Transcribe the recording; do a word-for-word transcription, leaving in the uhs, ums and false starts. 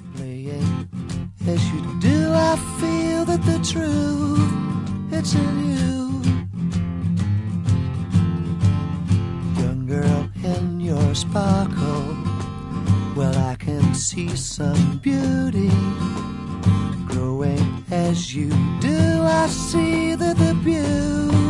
Playing as you do, I feel that the truth, it's in you. Young girl in your sparkle, well, I can see some beauty. Growing as you do, I see that the beauty